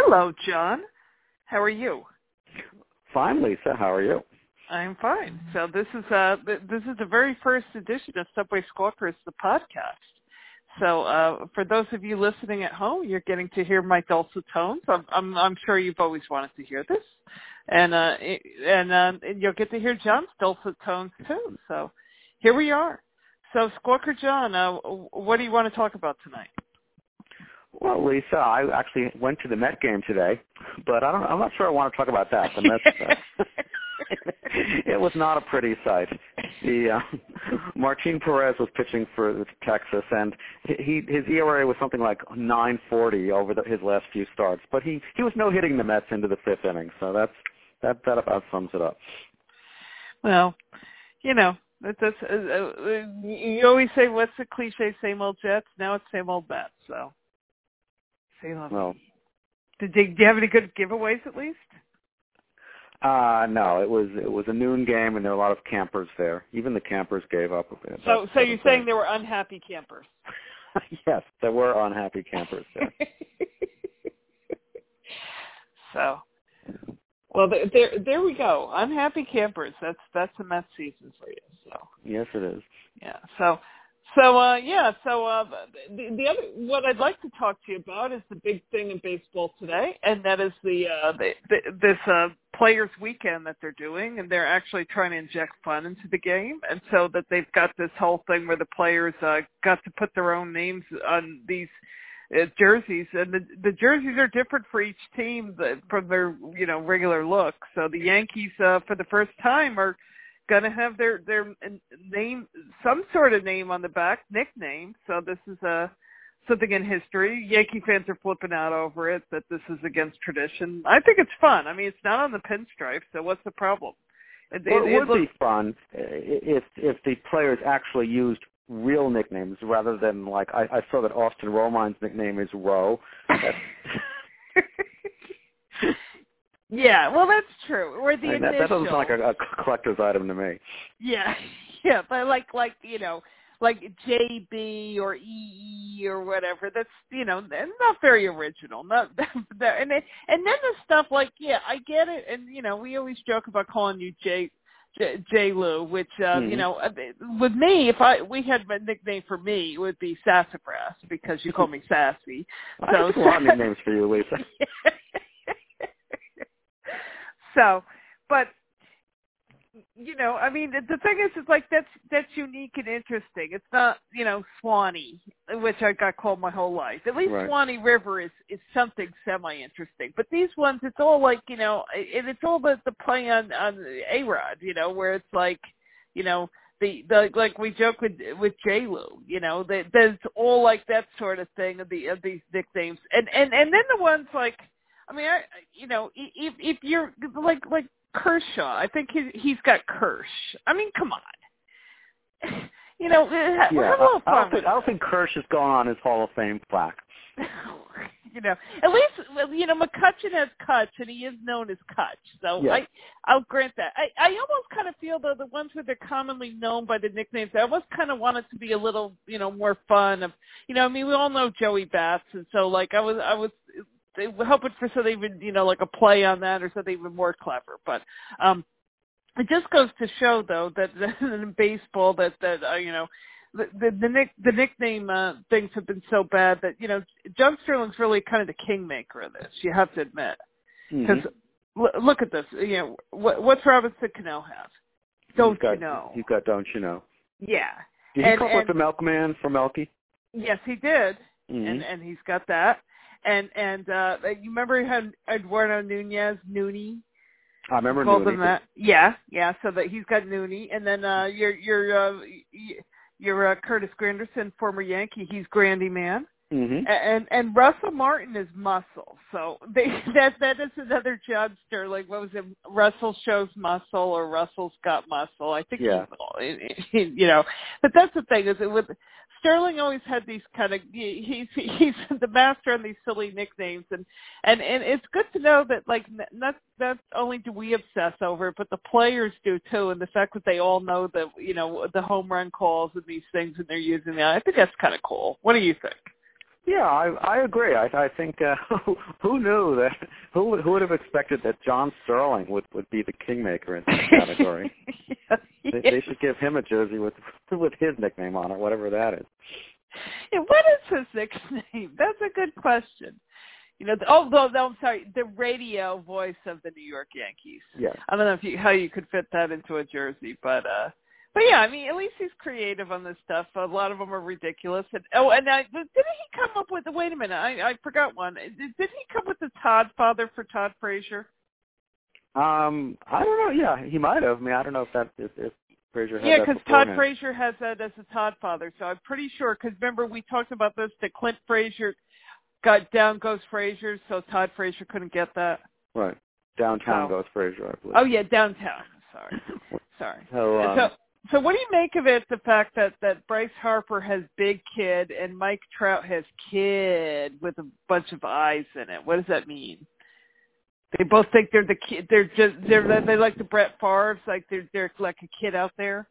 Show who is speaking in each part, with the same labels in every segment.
Speaker 1: Hello, John. How are you?
Speaker 2: Fine, Lisa. How are you?
Speaker 1: I'm fine. So this is the very first edition of Subway Squawkers, the podcast. So for those of you listening at home, you're getting to hear my dulcet tones. I'm sure you've always wanted to hear this, and you'll get to hear John's dulcet tones too. So here we are. So Squawker John, what do you want to talk about tonight?
Speaker 2: Well, Lisa, I actually went to the Met game today, but I'm not sure I want to talk about that. The Mets, it was not a pretty sight. Martin Perez was pitching for Texas, and his ERA was something like 9.40 over his last few starts. But he was no-hitting the Mets into the fifth inning, so that about sums it up. Well,
Speaker 1: you know, you always say, what's the cliche, same old Jets? Now it's same old Mets, so.
Speaker 2: Well,
Speaker 1: do you have any good giveaways at least?
Speaker 2: No, it was a noon game, and there were a lot of campers there. Even the campers gave up a bit.
Speaker 1: So you're saying there were unhappy campers?
Speaker 2: Yes, there were unhappy campers there.
Speaker 1: So, well, there we go. Unhappy campers. That's the Mets season for you. So.
Speaker 2: Yes, it is.
Speaker 1: Yeah. So the other, what I'd like to talk to you about is the big thing in baseball today, and that is this Players Weekend that they're doing, and they're actually trying to inject fun into the game, and so that they've got this whole thing where the players got to put their own names on these jerseys, and the jerseys are different for each team from their regular look. So the Yankees for the first time are going to have their name, some sort of name on the back, nickname. So this is something in history. Yankee fans are flipping out over it, that this is against tradition. I think it's fun. I mean, it's not on the pinstripe, so what's the problem?
Speaker 2: It would be fun if the players actually used real nicknames rather than, like, I saw that Austin Romine's nickname is Roe.
Speaker 1: Yeah, well, that's true. Or the initial.
Speaker 2: That doesn't sound like a collector's item to me.
Speaker 1: Yeah, but like JB or EE or whatever. That's not very original. Not that, and then the stuff like, yeah, I get it, and we always joke about calling you J. Lou, which with me, if we had a nickname for me, it would be Sassafras because you call me Sassy.
Speaker 2: I have a lot of nicknames for you, Lisa.
Speaker 1: So, but I mean, the thing is, it's like that's unique and interesting. It's not, Swanee, which I got called my whole life. At least right. Swanee River is something semi-interesting. But these ones, it's all like, and it's all the play on A-Rod, where it's like, the like we joke with J-Lo, there's all like that sort of thing of these nicknames, and then the ones like. I mean, if you're like Kershaw, I think he's got Kirsch. I mean, come on. Have a little fun.
Speaker 2: I don't think Kirsch has gone on his Hall of Fame plaque.
Speaker 1: At least, McCutchen has Kutch, and he is known as Kutch. So yes. I'll grant that. I almost kind of feel, though, the ones where they're commonly known by the nicknames, I almost kind of want it to be a little, more fun. Of, I mean, we all know Joey Bats, and so, like, I was hoping for something even, like a play on that or something even more clever. But it just goes to show, though, that in baseball that the nickname things have been so bad that, John Sterling's really kind of the kingmaker of this, you have to admit. Because look at this. What's Robinson Cano have? Don't you know?
Speaker 2: He's got Don't You Know.
Speaker 1: Yeah.
Speaker 2: Did he come up with the Milkman for Melky?
Speaker 1: Yes, he did. And he's got that. And you remember he had Eduardo Nunez, Noonie?
Speaker 2: I remember Noonie.
Speaker 1: That. Yeah. So that he's got Noonie, and then your Curtis Granderson, former Yankee, he's Grandy Man. And Russell Martin is Muscle. So that is another John Sterling. What was it? Russell shows muscle, or Russell's got muscle. I think But that's the thing, is it with Sterling always had these kind of, he's the master on these silly nicknames, and it's good to know that, like, not only do we obsess over it, but the players do too, and the fact that they all know the home run calls and these things, and they're using that. I think that's kind of cool. What do you think?
Speaker 2: Yeah, I agree. I think who knew that? Who would have expected that John Sterling would be the kingmaker in this category? They should give him a jersey with his nickname on it, whatever that is.
Speaker 1: Yeah, what is his nickname? That's a good question. You know, I'm sorry, the radio voice of the New York Yankees.
Speaker 2: Yeah.
Speaker 1: I don't know how you could fit that into a jersey, but yeah, I mean, at least he's creative on this stuff. A lot of them are ridiculous. And didn't he come up with? Wait a minute, I forgot one. Did he come with the Todd Father for Todd Frazier?
Speaker 2: I don't know. Yeah, he might have. I mean, I don't know if Frazier had that.
Speaker 1: Yeah, because Todd Frazier has that as a Todd Father. So I'm pretty sure. Because remember, we talked about this. That Clint Frazier got Down Goes Frazier, so Todd Frazier couldn't get that.
Speaker 2: Right. Downtown Goes Frazier, I believe.
Speaker 1: Oh yeah, Downtown. Sorry. So what do you make of it, the fact that Bryce Harper has Big Kid and Mike Trout has Kid with a bunch of eyes in it? What does that mean? They both think they're the kid. They like the Brett Favre's, like they're like a kid out there.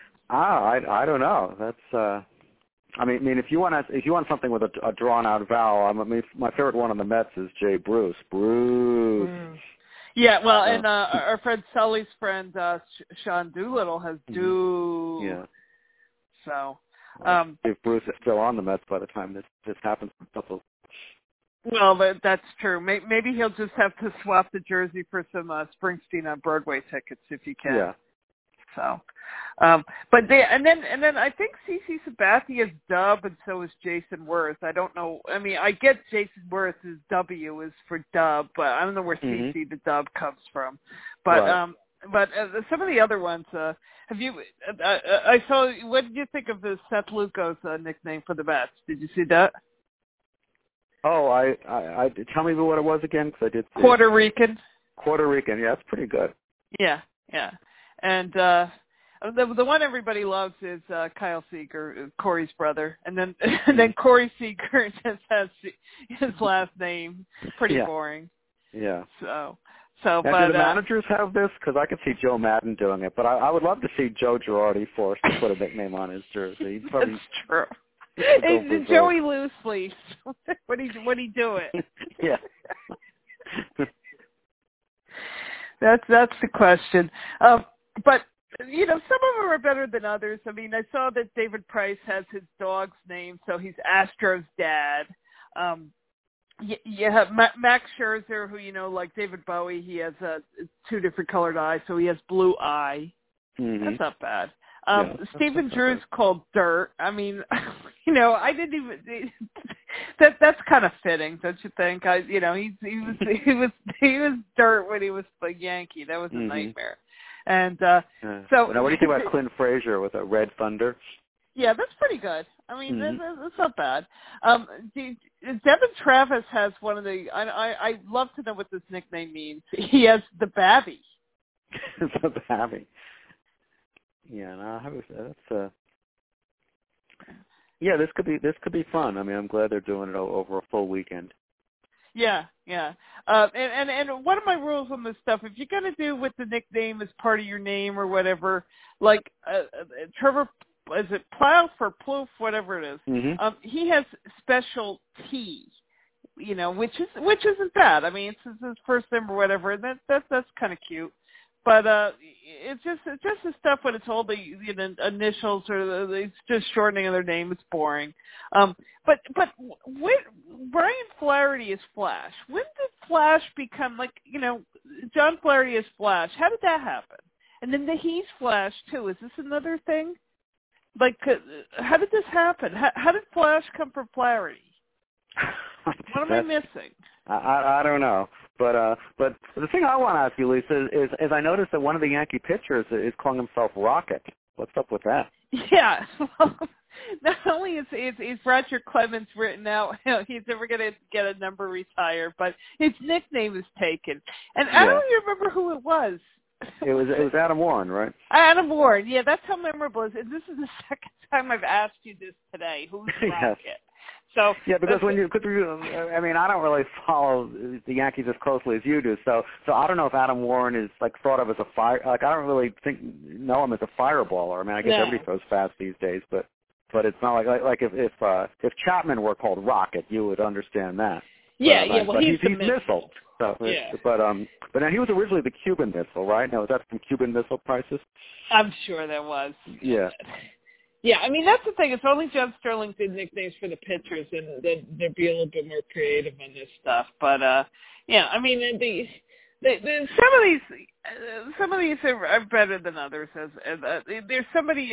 Speaker 2: I don't know. That's I mean, if you want something with a drawn out vowel, I mean, my favorite one on the Mets is Jay Bruce. Bruce.
Speaker 1: Yeah, well, and our friend Sully's friend Sean Doolittle has Do.
Speaker 2: Yeah.
Speaker 1: So,
Speaker 2: if Bruce is still on the Mets by the time this happens,
Speaker 1: well, that's true. Maybe he'll just have to swap the jersey for some Springsteen on Broadway tickets if he can.
Speaker 2: Yeah.
Speaker 1: So, but then I think CC Sabathia is Dub, and so is Jason Worth. I don't know. I mean, I get Jason Worth's W is for Dub, but I don't know where CC the Dub comes from. But
Speaker 2: right.
Speaker 1: But some of the other ones, have you? I saw. What did you think of the Seth Lugo's nickname for the Mets? Did you see that?
Speaker 2: Oh, I tell me what it was again, because I did see
Speaker 1: Puerto Rican.
Speaker 2: Puerto Rican, yeah, that's pretty good.
Speaker 1: Yeah. And the one everybody loves is Kyle Seager, Corey's brother, and then Corey Seager just has his last name. Pretty boring.
Speaker 2: Yeah.
Speaker 1: So.
Speaker 2: Now,
Speaker 1: but
Speaker 2: do the managers have this? Because I could see Joe Madden doing it, but I would love to see Joe Girardi forced to put a nickname on his jersey.
Speaker 1: That's true. Hey, Joey Loose Leaf. What he doing?
Speaker 2: Yeah.
Speaker 1: That's the question. But you know, some of them are better than others. I mean, I saw that David Price has his dog's name, so he's Astro's dad. You have Max Scherzer, who, you know, like David Bowie, he has two different colored eyes, so he has blue eye.
Speaker 2: Mm-hmm.
Speaker 1: That's not bad. Stephen Drew's called Dirt. I mean, you know, I didn't even. That's kind of fitting, don't you think? You know, he was Dirt when he was a Yankee. That was a nightmare. And so,
Speaker 2: now, what do you think about Clint Frazier with a Red Thunder?
Speaker 1: Yeah, that's pretty good. I mean, that's not bad. Devin Travis has one of the. I love to know what this nickname means. He has the Babby.
Speaker 2: The Babby. Yeah, no, that's yeah. This could be fun. I mean, I'm glad they're doing it over a full weekend.
Speaker 1: Yeah. And one of my rules on this stuff, if you're gonna do with the nickname as part of your name or whatever, like Trevor. Is it Plouffe or Plouffe, whatever it is?
Speaker 2: Mm-hmm.
Speaker 1: He has special T, you know, which isn't bad. I mean, it's his first name or whatever, and that's kind of cute. But it's just the stuff when it's all the initials or it's just shortening of their name. It's boring. But when Brian Flaherty is Flash, when did Flash become John Flaherty is Flash? How did that happen? And then he's Flash too. Is this another thing? Like, how did this happen? How did Flash come from Flaherty? What am I missing?
Speaker 2: I don't know. But the thing I want to ask you, Lisa, is I noticed that one of the Yankee pitchers is calling himself Rocket. What's up with that?
Speaker 1: Yeah. Not only is Roger Clemens written out, he's never going to get a number retired, but his nickname is taken. And I don't even remember who it was.
Speaker 2: It was Adam Warren, right?
Speaker 1: Adam Warren, yeah, that's how memorable it is. And this is the second time I've asked you this today. Who's Rocket?
Speaker 2: Yes.
Speaker 1: So
Speaker 2: yeah, because I mean, I don't really follow the Yankees as closely as you do, so I don't know if Adam Warren is thought of as a I don't really know him as a fireballer. I mean, I guess everybody throws fast these days, but but it's not like if Chapman were called Rocket, you would understand that.
Speaker 1: Yeah,
Speaker 2: but,
Speaker 1: well,
Speaker 2: but
Speaker 1: he's
Speaker 2: Missile. So
Speaker 1: yeah.
Speaker 2: But now he was originally the Cuban Missile, right? Now, was that from Cuban Missile Crisis?
Speaker 1: I'm sure there was.
Speaker 2: Yeah.
Speaker 1: Yeah, I mean, that's the thing. It's only John Sterling did nicknames for the pitchers, and they'd be a little bit more creative on this stuff. But, yeah, I mean, some of these are better than others. There's somebody,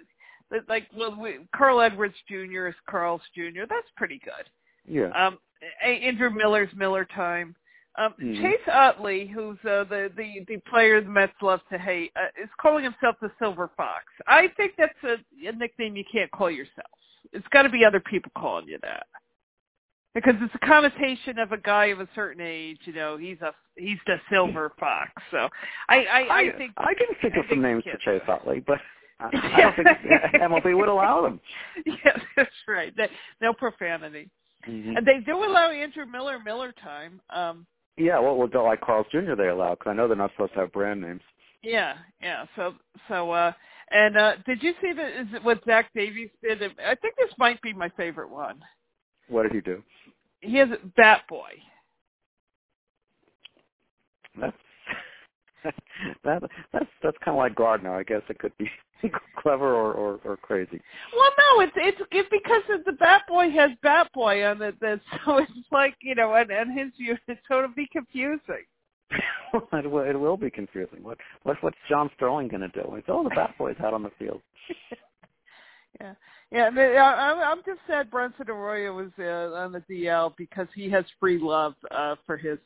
Speaker 1: Carl Edwards Jr. is Carl's Jr. That's pretty good.
Speaker 2: Yeah.
Speaker 1: Andrew Miller's Miller Time.
Speaker 2: Mm-hmm.
Speaker 1: Chase Utley, who's the player the Mets love to hate, is calling himself the Silver Fox. I think that's a nickname you can't call yourself. It's got to be other people calling you that, because it's a connotation of a guy of a certain age. You know, he's the Silver Fox. So I think
Speaker 2: I can think of some names for Chase Utley, but I don't think MLB would allow them.
Speaker 1: Yeah, that's right. No profanity.
Speaker 2: Mm-hmm.
Speaker 1: And they do allow Andrew Miller Time.
Speaker 2: Yeah, well, like Carl's Jr. they allow, because I know they're not supposed to have brand names.
Speaker 1: Yeah. So, did you see what Zach Davies did? I think this might be my favorite one.
Speaker 2: What did he do?
Speaker 1: He has Bat Boy.
Speaker 2: That's kind of like Gardner. I guess it could be clever or crazy.
Speaker 1: Well, no, it's because the Bat Boy has Bat Boy on it. So it's like, you know, and his unit, so it'll be confusing.
Speaker 2: It will be confusing. What's John Sterling going to do? It's all the Bat Boys out on the field.
Speaker 1: Yeah. I'm just sad Bronson Arroyo was on the DL because he has free love for his.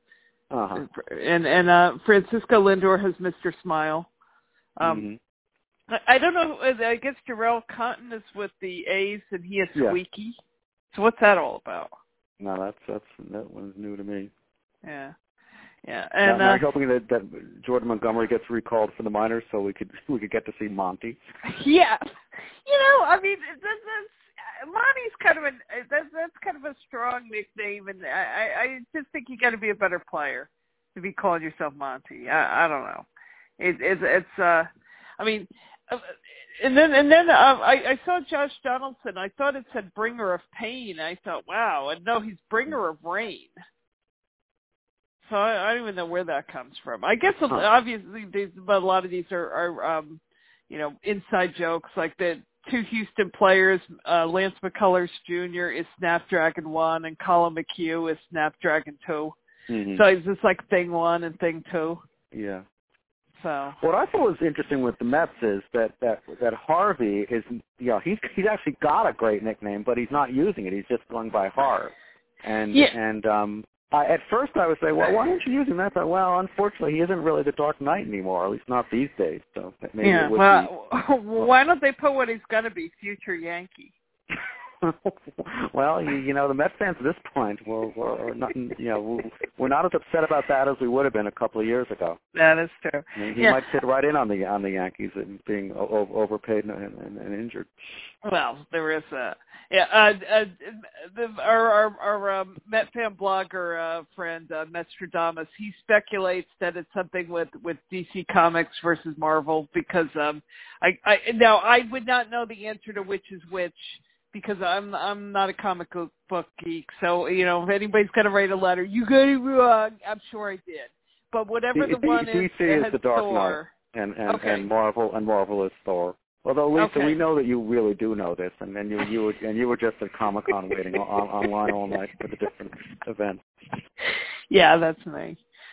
Speaker 1: And Francisco Lindor has Mr. Smile. I don't know. I guess Jarrell Cotton is with the A's, and he has Squeaky. So what's that all about?
Speaker 2: No, that one's new to me.
Speaker 1: Yeah. And
Speaker 2: I'm hoping that Jordan Montgomery gets recalled for the minors, so we could get to see Monty.
Speaker 1: Yeah, you know, I mean, Monty's kind of that's kind of a strong nickname, and I just think you got to be a better player to be calling yourself Monty. I don't know. It's I mean, and then I saw Josh Donaldson. I thought it said bringer of pain. I thought, wow, and no, he's bringer of rain. So I don't even know where that comes from. I guess obviously, but a lot of these are you know, inside jokes. Like the two Houston players, Lance McCullers Jr. is Snapdragon 1, and Colin McHugh is Snapdragon 2. Mm-hmm. So it's just like thing 1 and thing 2.
Speaker 2: Yeah.
Speaker 1: So
Speaker 2: what I thought was interesting with the Mets is that Harvey is, you know, he's actually got a great nickname, but he's not using it. He's just going by Harv. At first I would say, well, why aren't you using that? But, well, unfortunately, he isn't really the Dark Knight anymore, at least not these days. So maybe it would be.
Speaker 1: Why don't they put what he's going to be, future Yankee?
Speaker 2: Well, you know, the Mets fans at this point, we're not, you know, we're not as upset about that as we would have been a couple of years ago.
Speaker 1: That is true.
Speaker 2: I mean, he might fit right in on the Yankees and being overpaid and injured.
Speaker 1: Well, there is our Met fan blogger friend Metstradamus. He speculates that it's something with DC Comics versus Marvel because I would not know the answer to which is which, because I'm not a comic book geek. So, you know, if anybody's going to write a letter, you got it wrong, I'm sure I did. But whatever the one is,
Speaker 2: DC is the Dark
Speaker 1: Thor.
Speaker 2: Knight, and Marvel is Thor. Although, Lisa, we know that you really do know this, and then you were just at Comic-Con waiting online all night for the different events.
Speaker 1: Yeah, that's me.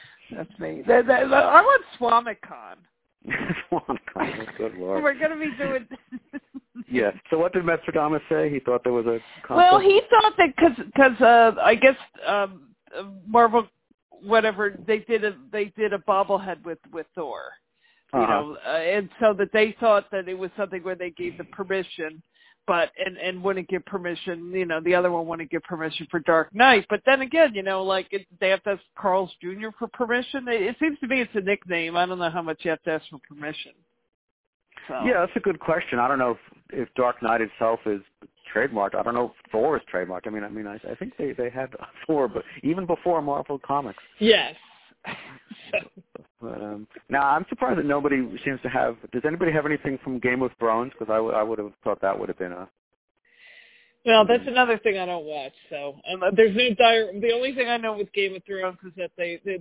Speaker 1: I want Swamicon.
Speaker 2: Swamicon, good Lord.
Speaker 1: We're going to be doing.
Speaker 2: Yeah. So what did Metstradamus say? He thought there was a conflict?
Speaker 1: Well, he thought that because I guess Marvel, whatever, they did a bobblehead with Thor. You know, and so that they thought that it was something where they gave the permission, but and wouldn't give permission. You know, the other one wouldn't give permission for Dark Knight. But then again, you know, like they have to ask Carl's Jr. for permission. It seems to me it's a nickname. I don't know how much you have to ask for permission. So. Yeah,
Speaker 2: that's a good question. I don't know if Dark Knight itself is trademarked. I don't know if Thor is trademarked. I mean, I think they had Thor, but even before Marvel Comics.
Speaker 1: Yes.
Speaker 2: But now I'm surprised that nobody seems to have. Does anybody have anything from Game of Thrones? Because I would have thought that would have been a.
Speaker 1: Well, that's another thing I don't watch. So there's no The only thing I know with Game of Thrones is that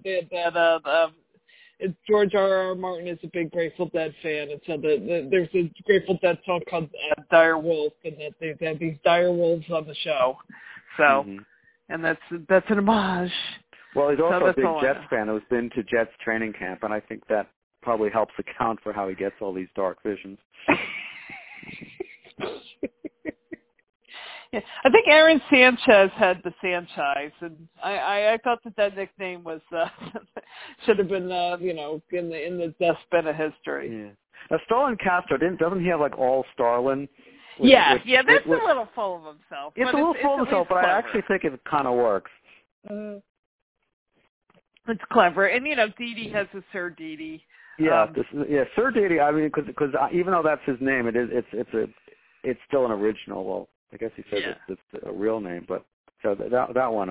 Speaker 1: George R.R. Martin is a big Grateful Dead fan, and so there's a Grateful Dead song called Dire Wolf, and that they have these dire wolves on the show. So, and that's an homage.
Speaker 2: Well, he's also a big Jets fan who's been to Jets training camp, and I think that probably helps account for how he gets all these dark visions.
Speaker 1: Yeah, I think Aaron Sanchez had the Sanchez, and I thought that nickname was should have been in the dustbin of history.
Speaker 2: Yeah. Now Starlin Castro doesn't he have like all Starlin?
Speaker 1: That's a little full of himself.
Speaker 2: It's a little full of himself, but I actually think it kind of works.
Speaker 1: It's clever, and Didi has a Sir Didi.
Speaker 2: Yeah, Sir Didi. I mean, because even though that's his name, it's still an original. Well, I guess he says it's a real name, but so that one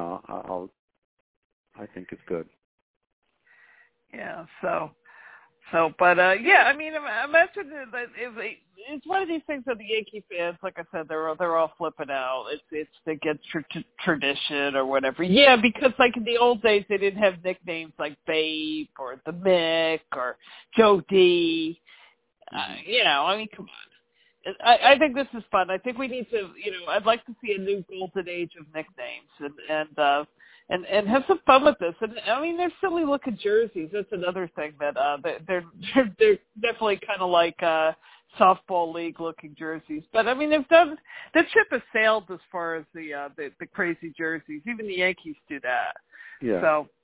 Speaker 2: I think is good.
Speaker 1: Yeah. But I mean, imagine that it's one of these things that the Yankee fans, like I said, they're all flipping out. It's against tradition or whatever. Yeah, because like in the old days, they didn't have nicknames like Babe or the Mick or Joe D. I mean, come on. I think this is fun. I think we need to, I'd like to see a new golden age of nicknames and have some fun with this. And I mean, they're silly looking jerseys. That's another thing that they're definitely kind of like softball league looking jerseys. But I mean, that ship has sailed as far as the crazy jerseys. Even the Yankees do that.
Speaker 2: Yeah.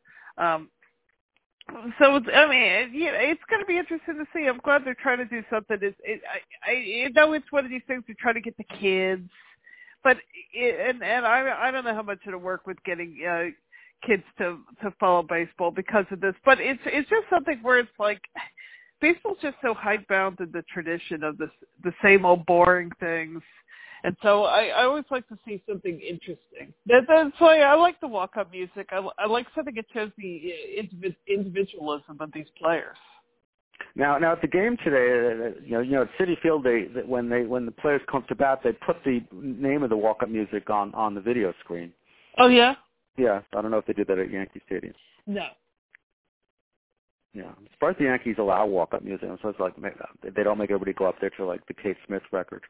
Speaker 1: So it's going to be interesting to see. I'm glad they're trying to do something. I know it's one of these things to try to get the kids, but I don't know how much it'll work with getting kids to follow baseball because of this. But it's just something where it's like baseball's just so hidebound in the tradition of the same old boring things. And so I always like to see something interesting. That's why I like the walk-up music. I like something that shows the individualism of these players.
Speaker 2: Now at the game today, at Citi Field, when the players come to bat, they put the name of the walk-up music on the video screen.
Speaker 1: Oh yeah.
Speaker 2: Yeah, I don't know if they did that at Yankee Stadium.
Speaker 1: No.
Speaker 2: Yeah, I'm surprised the Yankees allow walk-up music. So it's like they don't make everybody go up there to like the Kate Smith record.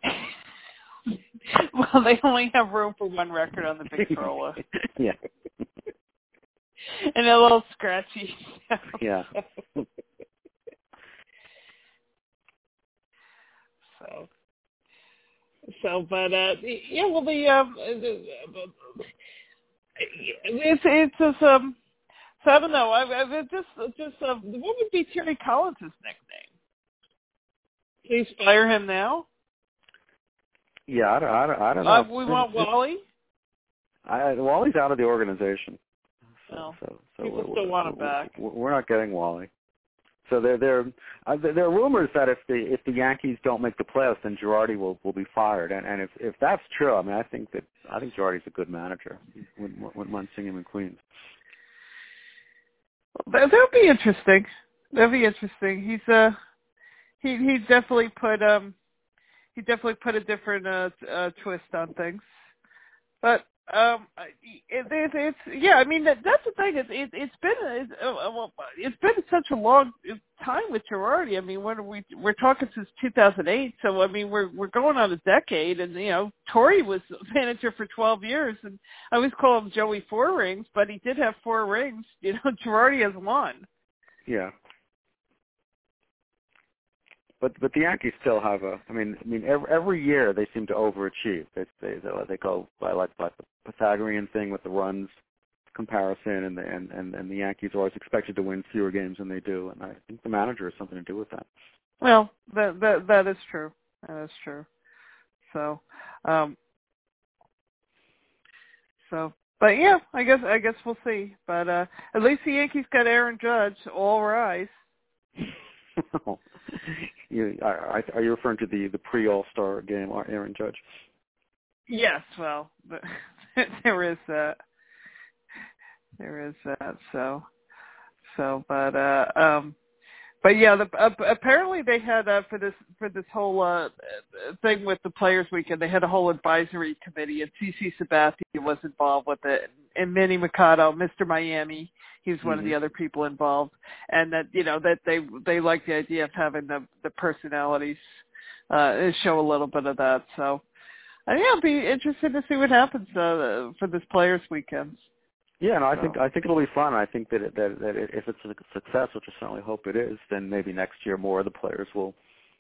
Speaker 1: Well, they only have room for one record on the big Corolla.
Speaker 2: Yeah.
Speaker 1: And a little scratchy.
Speaker 2: Yeah.
Speaker 1: But yeah, well, it's just so I don't know. I just what would be Terry Collins' nickname? Please fire him now.
Speaker 2: Yeah, I don't know.
Speaker 1: We want Wally.
Speaker 2: Wally's out of the organization.
Speaker 1: So people still want him back.
Speaker 2: We're not getting Wally. So there are rumors that if the Yankees don't make the playoffs, then Girardi will be fired. And if that's true, I mean, I think Girardi's a good manager. Wouldn't mind seeing him in Queens.
Speaker 1: That'll be interesting. He's he definitely put a different twist on things. But it's yeah. I mean that's the thing. It's been such a long time with Girardi. I mean, we're talking since 2008. So I mean, we're going on a decade. And Torre was manager for 12 years, and I always call him Joey Four Rings, but he did have 4 rings. Girardi has 1.
Speaker 2: Yeah. But the Yankees still have every year they seem to overachieve. They go by like the Pythagorean thing with the runs comparison, and the Yankees are always expected to win fewer games than they do, and I think the manager has something to do with that.
Speaker 1: Well, that is true. That is true. So, but yeah, I guess we'll see. But at least the Yankees got Aaron Judge. All rise.
Speaker 2: Are you referring to the pre-All-Star game, Aaron Judge?
Speaker 1: Yes, well, there is that. So But yeah, apparently they had for this whole thing with the Players Weekend, they had a whole advisory committee, and CC Sabathia was involved with it, and Manny Machado, Mr. Miami, he was one of the other people involved, and that that they like the idea of having the personalities show a little bit of that. So I think I'll be interested to see what happens for this Players Weekend.
Speaker 2: Yeah, no, I think it'll be fun. I think that if it's a success, which I certainly hope it is, then maybe next year more of the players will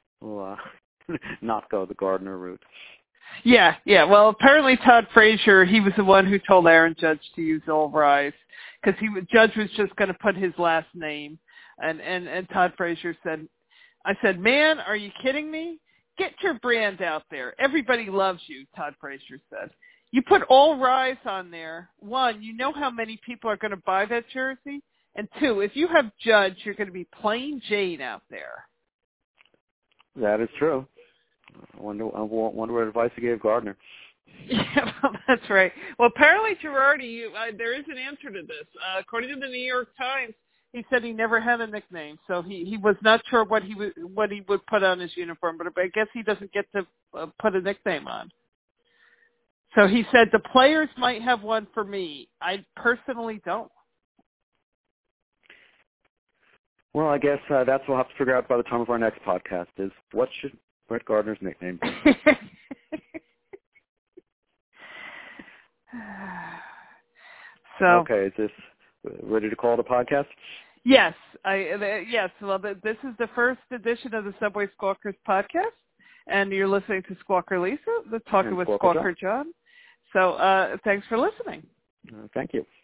Speaker 2: not go the Gardner route.
Speaker 1: Yeah. Well, apparently Todd Frazier, he was the one who told Aaron Judge to use All Rise because Judge was just going to put his last name, and Todd Frazier said, "I said, man, are you kidding me? Get your brand out there. Everybody loves you," Todd Frazier said. You put All Rise on there, one, you know how many people are going to buy that jersey, and two, if you have Judge, you're going to be plain Jane out there.
Speaker 2: That is true. I wonder what advice he gave Gardner.
Speaker 1: Yeah, well, that's right. Well, apparently Girardi, there is an answer to this. According to the New York Times, he said he never had a nickname, so he was not sure what he would put on his uniform, but I guess he doesn't get to put a nickname on. So he said the players might have one for me. I personally don't.
Speaker 2: Well, I guess that's what we'll have to figure out by the time of our next podcast is what should Brett Gardner's nickname be?
Speaker 1: So
Speaker 2: okay, is this ready to call the podcast?
Speaker 1: Yes. Yes. Well, this is the first edition of the Subway Squawkers podcast, and you're listening to Squawker Lisa, talking with Squawker John. So thanks for listening.
Speaker 2: Thank you.